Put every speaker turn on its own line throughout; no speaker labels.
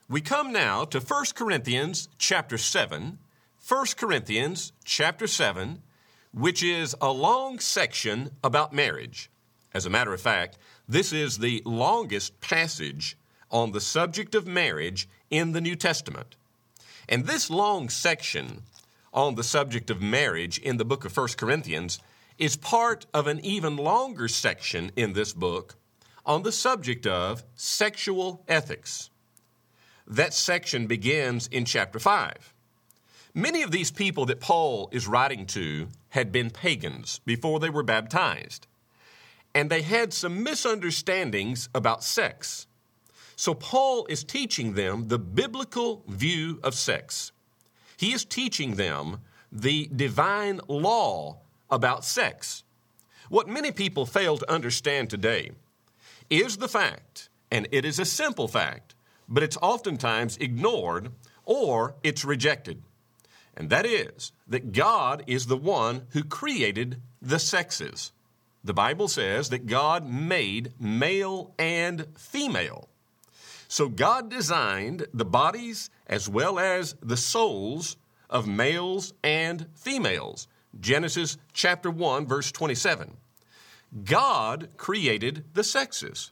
We come now to 1 Corinthians chapter 7, 1 Corinthians chapter 7, which is a long section about marriage. As a matter of fact, this is the longest passage on the subject of marriage in the New Testament. And this long section on the subject of marriage in the book of 1 Corinthians is part of an even longer section in this book on the subject of sexual ethics. That section begins in chapter 5. Many of these people that Paul is writing to had been pagans before they were baptized, and they had some misunderstandings about sex. So Paul is teaching them the biblical view of sex. He is teaching them the divine law about sex. What many people fail to understand today is the fact, and it is a simple fact, but it's oftentimes ignored or it's rejected. And that is that God is the one who created the sexes. The Bible says that God made male and female. So God designed the bodies as well as the souls of males and females. Genesis chapter 1, verse 27. God created the sexes.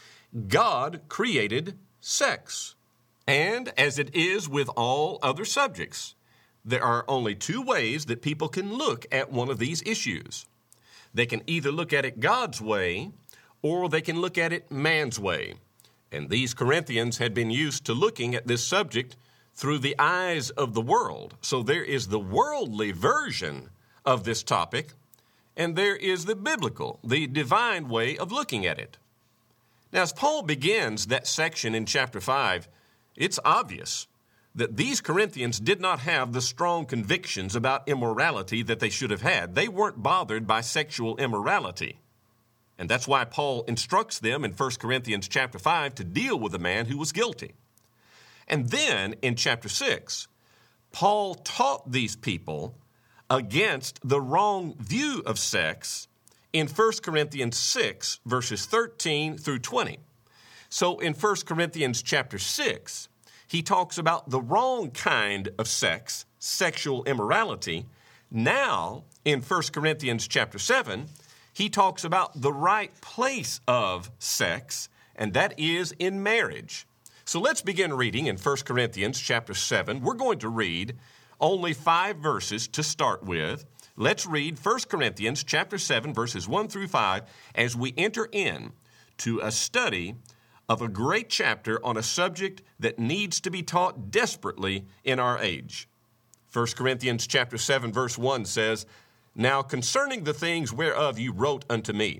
God created sex. And as it is with all other subjects, there are only two ways that people can look at one of these issues. They can either look at it God's way, or they can look at it man's way. And these Corinthians had been used to looking at this subject through the eyes of the world. So there is the worldly version of this topic, and there is the biblical, the divine way of looking at it. Now, as Paul begins that section in chapter 5, it's obvious that these Corinthians did not have the strong convictions about immorality that they should have had. They weren't bothered by sexual immorality. And that's why Paul instructs them in 1 Corinthians chapter 5 to deal with a man who was guilty. And then in chapter 6, Paul taught these people against the wrong view of sex in 1 Corinthians 6, verses 13 through 20. So in 1 Corinthians chapter 6, he talks about the wrong kind of sex, sexual immorality. Now, in 1 Corinthians chapter 7, he talks about the right place of sex, and that is in marriage. So let's begin reading in 1 Corinthians chapter 7. We're going to read only 5 verses to start with. Let's read 1 Corinthians chapter 7, verses 1 through 5, as we enter in to a study of a great chapter on a subject that needs to be taught desperately in our age. 1 Corinthians chapter 7, verse 1 says, "Now concerning the things whereof you wrote unto me,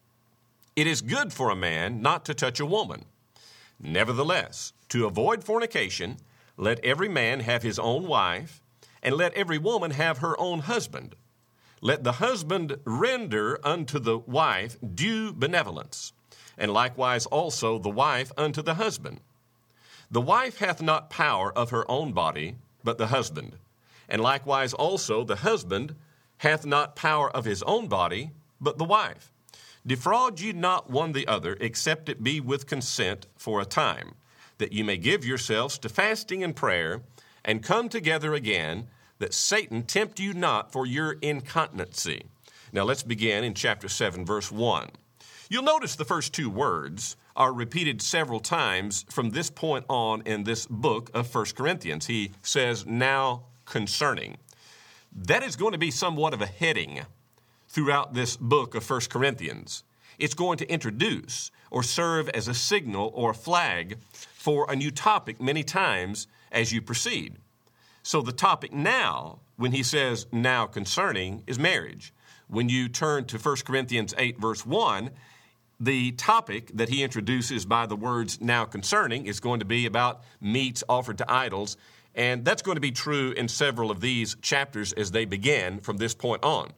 it is good for a man not to touch a woman. Nevertheless, to avoid fornication, let every man have his own wife, and let every woman have her own husband. Let the husband render unto the wife due benevolence, and likewise also the wife unto the husband. The wife hath not power of her own body, but the husband. And likewise also the husband hath not power of his own body, but the wife. Defraud ye not one the other, except it be with consent for a time, that ye may give yourselves to fasting and prayer, and come together again, that Satan tempt you not for your incontinency." Now let's begin in chapter 7, verse 1. You'll notice the first 2 words are repeated several times from this point on in this book of 1 Corinthians. He says, "now concerning." That is going to be somewhat of a heading throughout this book of 1 Corinthians. It's going to introduce or serve as a signal or a flag for a new topic many times as you proceed. So the topic now, when he says now concerning, is marriage. When you turn to 1 Corinthians 8, verse 1, the topic that he introduces by the words now concerning is going to be about meats offered to idols. And that's going to be true in several of these chapters as they begin from this point on.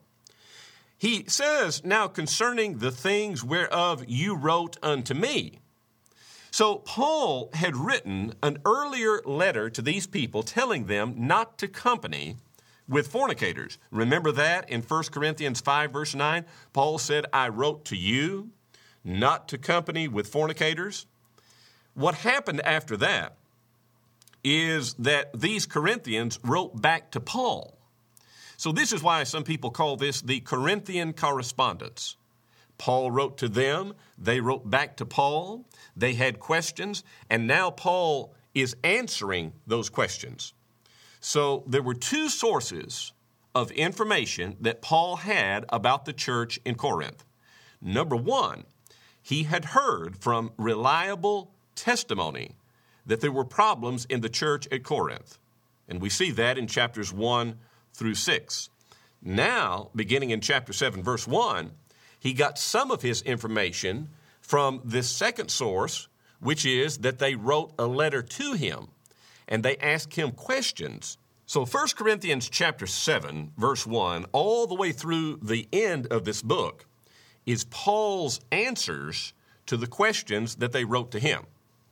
He says, now concerning the things whereof you wrote unto me. So Paul had written an earlier letter to these people telling them not to company with fornicators. Remember that in 1 Corinthians 5, verse 9? Paul said, I wrote to you not to company with fornicators. What happened after that is that these Corinthians wrote back to Paul. So this is why some people call this the Corinthian correspondence. Paul wrote to them, they wrote back to Paul, they had questions, and now Paul is answering those questions. So there were two sources of information that Paul had about the church in Corinth. Number one, he had heard from reliable testimony that there were problems in the church at Corinth. And we see that in chapters 1 through 6. Now, beginning in chapter 7, verse 1, he got some of his information from this second source, which is that they wrote a letter to him, and they asked him questions. So 1 Corinthians chapter 7, verse 1, all the way through the end of this book, is Paul's answers to the questions that they wrote to him.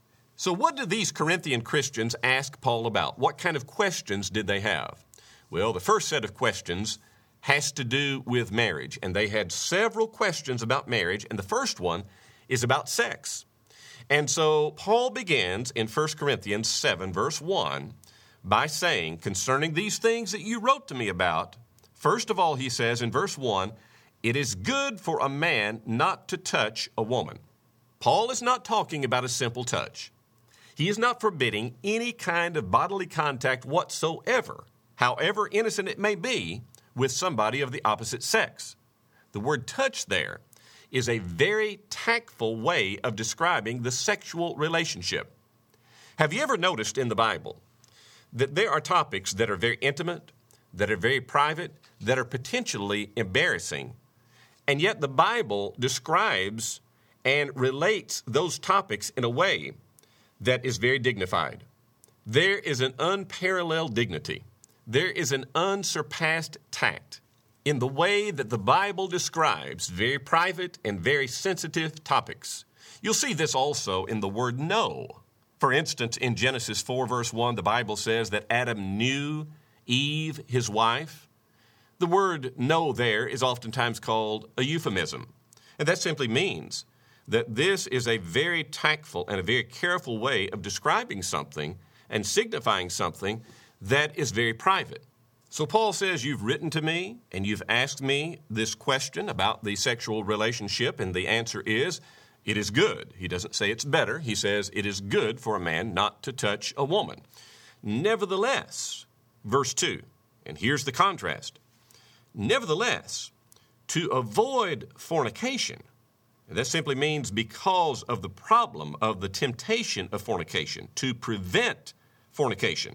So what did these Corinthian Christians ask Paul about? What kind of questions did they have? Well, the first set of questions has to do with marriage, and they had several questions about marriage, and the first one is about sex. And so Paul begins in 1 Corinthians 7, verse 1, by saying, concerning these things that you wrote to me about, first of all, he says in verse 1, it is good for a man not to touch a woman. Paul is not talking about a simple touch. He is not forbidding any kind of bodily contact whatsoever, however innocent it may be, with somebody of the opposite sex. The word touch there is a very tactful way of describing the sexual relationship. Have you ever noticed in the Bible that there are topics that are very intimate, that are very private, that are potentially embarrassing, and yet the Bible describes and relates those topics in a way that is very dignified? There is an unparalleled dignity. There is an unsurpassed tact in the way that the Bible describes very private and very sensitive topics. You'll see this also in the word know. For instance, in Genesis 4, verse 1, the Bible says that Adam knew Eve, his wife. The word know there is oftentimes called a euphemism. And that simply means that this is a very tactful and a very careful way of describing something and signifying something that is very private. So Paul says, you've written to me and you've asked me this question about the sexual relationship, and the answer is, it is good. He doesn't say it's better. He says it is good for a man not to touch a woman. Nevertheless, verse 2, and here's the contrast. Nevertheless, to avoid fornication, and that simply means because of the problem of the temptation of fornication, to prevent fornication,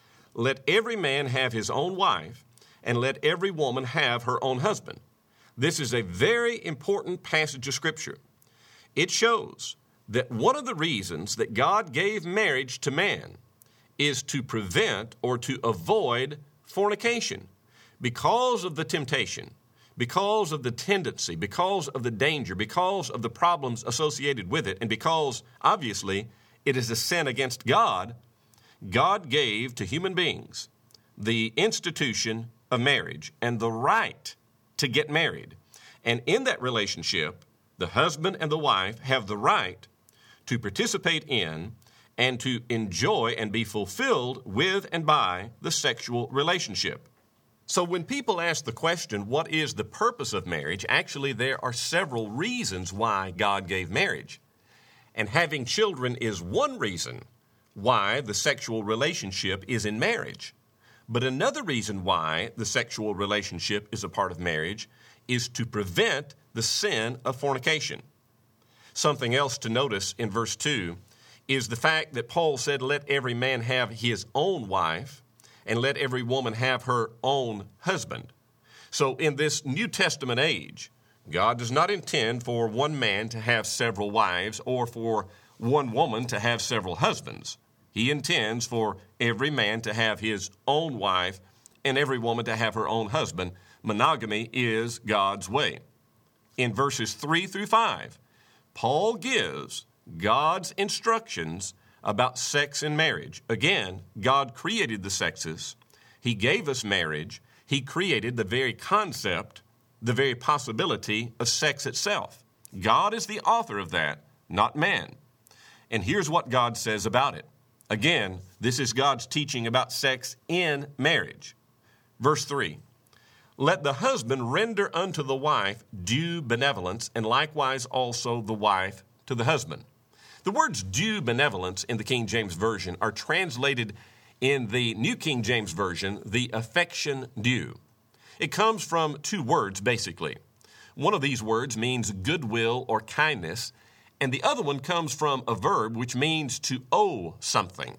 let every man have his own wife, and let every woman have her own husband. This is a very important passage of Scripture. It shows that one of the reasons that God gave marriage to man is to prevent or to avoid fornication. Because of the temptation, because of the tendency, because of the danger, because of the problems associated with it, and because, obviously, it is a sin against God, God gave to human beings the institution of marriage and the right to get married. And in that relationship, the husband and the wife have the right to participate in and to enjoy and be fulfilled with and by the sexual relationship. So when people ask the question, what is the purpose of marriage? Actually, there are several reasons why God gave marriage. And having children is one reason why the sexual relationship is in marriage. But another reason why the sexual relationship is a part of marriage is to prevent the sin of fornication. Something else to notice in verse 2 is the fact that Paul said, let every man have his own wife, and let every woman have her own husband. So in this New Testament age, God does not intend for one man to have several wives or for one woman to have several husbands. He intends for every man to have his own wife and every woman to have her own husband. Monogamy is God's way. In verses 3 through 5, Paul gives God's instructions about sex and marriage. Again, God created the sexes. He gave us marriage. He created the very concept, the very possibility of sex itself. God is the author of that, not man. And here's what God says about it. Again, this is God's teaching about sex in marriage. Verse 3, let the husband render unto the wife due benevolence, and likewise also the wife to the husband. The words due benevolence in the King James Version are translated in the New King James Version, the affection due. It comes from two words, basically. One of these words means goodwill or kindness, and the other one comes from a verb which means to owe something.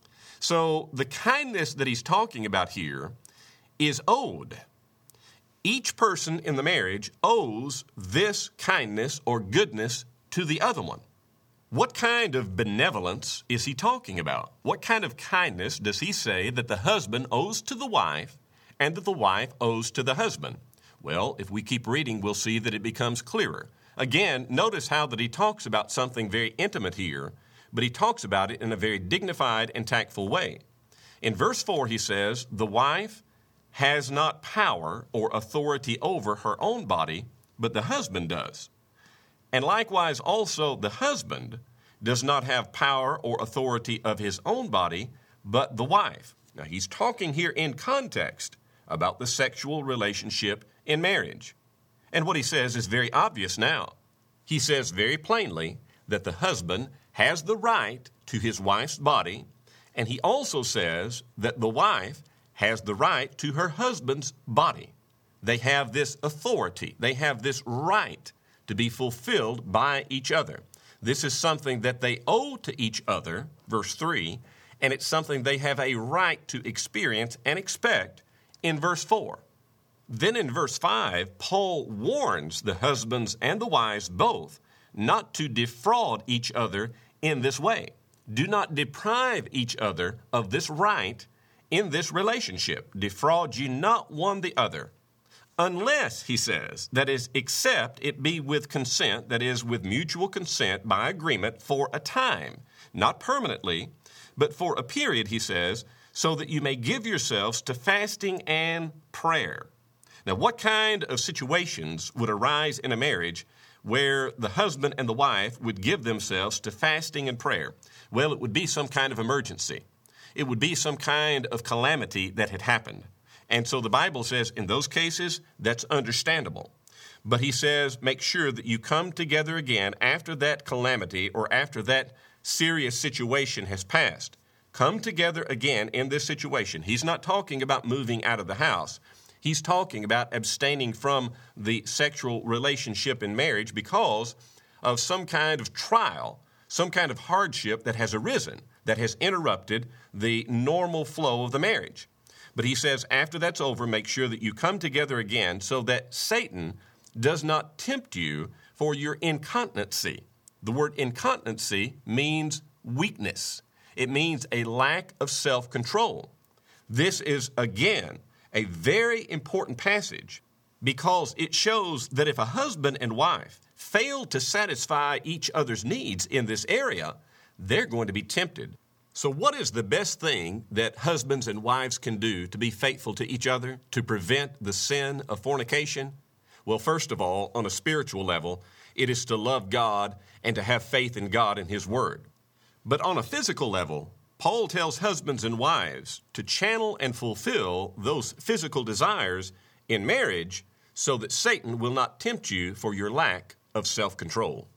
So the kindness that he's talking about here is owed. Each person in the marriage owes this kindness or goodness to the other one. What kind of benevolence is he talking about? What kind of kindness does he say that the husband owes to the wife and that the wife owes to the husband? Well, if we keep reading, we'll see that it becomes clearer. Again, notice how that he talks about something very intimate here, but he talks about it in a very dignified and tactful way. In verse 4, he says, the wife has not power or authority over her own body, but the husband does. And likewise also the husband does not have power or authority of his own body, but the wife. Now he's talking here in context about the sexual relationship in marriage. And what he says is very obvious now. He says very plainly that the husband has the right to his wife's body, and he also says that the wife has the right to her husband's body. They have this authority. They have this right to be fulfilled by each other. This is something that they owe to each other, verse 3, and it's something they have a right to experience and expect in verse 4. Then in verse 5, Paul warns the husbands and the wives both not to defraud each other in this way. Do not deprive each other of this right in this relationship. Defraud ye not one the other. Unless, he says, that is, except it be with consent, that is, with mutual consent by agreement for a time, not permanently, but for a period, he says, so that you may give yourselves to fasting and prayer. Now, what kind of situations would arise in a marriage where the husband and the wife would give themselves to fasting and prayer? Well, it would be some kind of emergency. It would be some kind of calamity that had happened. And so the Bible says in those cases, that's understandable. But he says, make sure that you come together again after that calamity or after that serious situation has passed. Come together again in this situation. He's not talking about moving out of the house. He's talking about abstaining from the sexual relationship in marriage because of some kind of trial, some kind of hardship that has arisen, that has interrupted the normal flow of the marriage. But he says after that's over, make sure that you come together again so that Satan does not tempt you for your incontinency. The word incontinency means weakness. It means a lack of self-control. This is, again, a very important passage because it shows that if a husband and wife fail to satisfy each other's needs in this area, they're going to be tempted. So what is the best thing that husbands and wives can do to be faithful to each other, to prevent the sin of fornication? Well, first of all, on a spiritual level, it is to love God and to have faith in God and His Word. But on a physical level, Paul tells husbands and wives to channel and fulfill those physical desires in marriage so that Satan will not tempt you for your lack of self-control.